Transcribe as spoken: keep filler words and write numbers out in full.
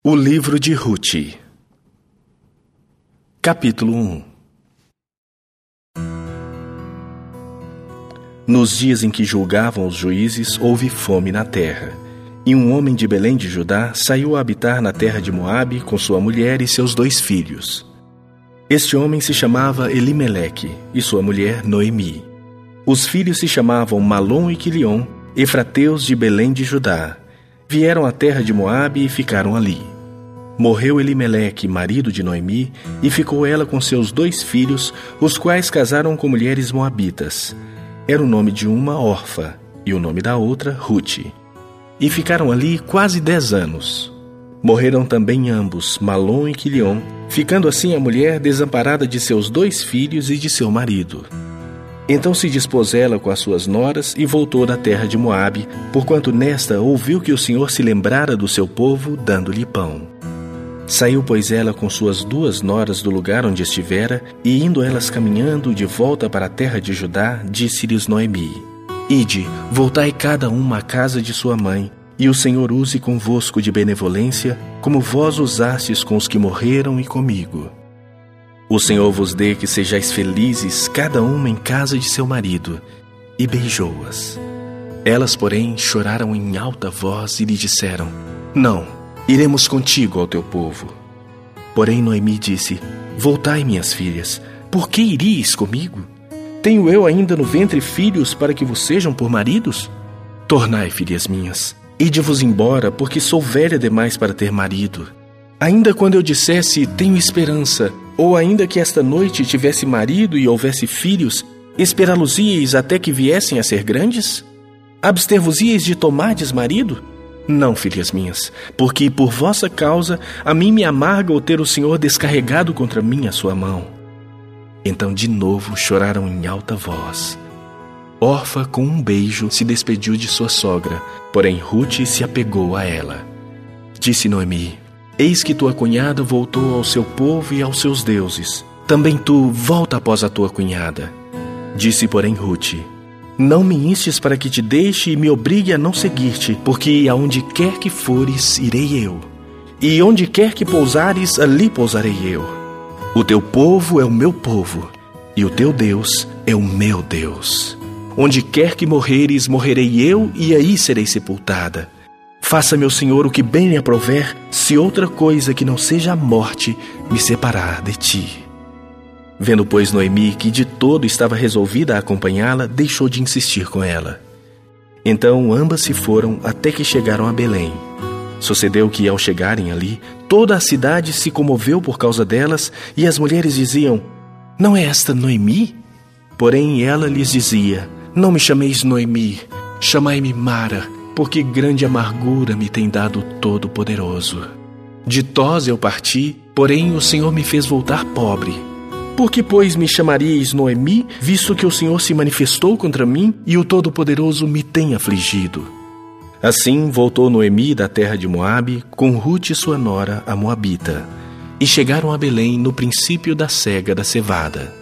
O livro de Rute. Capítulo um. Nos dias em que julgavam os juízes, houve fome na terra. E um homem de Belém de Judá saiu a habitar na terra de Moabe com sua mulher e seus dois filhos. Este homem se chamava Elimeleque e sua mulher Noemi. Os filhos se chamavam Malom e Quilion, efrateus de Belém de Judá. Vieram à terra de Moabe e ficaram ali. Morreu Elimeleque, marido de Noemi, e ficou ela com seus dois filhos, os quais casaram com mulheres moabitas. Era o nome de uma Orfa, e o nome da outra Rute. E ficaram ali quase dez anos. Morreram também ambos, Malom e Quilion, ficando assim a mulher desamparada de seus dois filhos e de seu marido. Então se dispôs ela com as suas noras e voltou da terra de Moabe, porquanto nesta ouviu que o Senhor se lembrara do seu povo, dando-lhe pão. Saiu, pois, ela com suas duas noras do lugar onde estivera, e indo elas caminhando de volta para a terra de Judá, disse-lhes Noemi: Ide, voltai cada uma à casa de sua mãe, e o Senhor use convosco de benevolência, como vós usastes com os que morreram e comigo. O Senhor vos dê que sejais felizes, cada uma em casa de seu marido. E beijou-as. Elas, porém, choraram em alta voz e lhe disseram: Não, iremos contigo ao teu povo. Porém Noemi disse: Voltai, minhas filhas, por que iríeis comigo? Tenho eu ainda no ventre filhos para que vos sejam por maridos? Tornai, filhas minhas, ide-vos embora, porque sou velha demais para ter marido. Ainda quando eu dissesse, tenho esperança, ou ainda que esta noite tivesse marido e houvesse filhos, esperá-los-íeis até que viessem a ser grandes? Abster-vos-íeis de tomardes marido? Não, filhas minhas, porque por vossa causa a mim me amarga o ter o Senhor descarregado contra mim a sua mão. Então de novo choraram em alta voz. Orfa, com um beijo, se despediu de sua sogra, porém Rute se apegou a ela. Disse Noemi: Eis que tua cunhada voltou ao seu povo e aos seus deuses. Também tu volta após a tua cunhada. Disse, porém, Rute: Não me instes para que te deixe e me obrigue a não seguir-te, porque aonde quer que fores, irei eu. E onde quer que pousares, ali pousarei eu. O teu povo é o meu povo, e o teu Deus é o meu Deus. Onde quer que morreres, morrerei eu, e aí serei sepultada. Faça, meu Senhor, o que bem lhe aprover, se outra coisa que não seja a morte me separar de ti. Vendo, pois, Noemi que de todo estava resolvida a acompanhá-la, deixou de insistir com ela. Então ambas se foram até que chegaram a Belém. Sucedeu que, ao chegarem ali, toda a cidade se comoveu por causa delas, e as mulheres diziam: Não é esta Noemi? Porém ela lhes dizia: Não me chameis Noemi, chamai-me Mara, porque grande amargura me tem dado o Todo-Poderoso. Ditosa eu parti, porém o Senhor me fez voltar pobre. Por que, pois, me chamaríeis Noemi, visto que o Senhor se manifestou contra mim e o Todo-Poderoso me tem afligido? Assim voltou Noemi da terra de Moabe, com Rute sua nora, a Moabita, e chegaram a Belém no princípio da cega da cevada.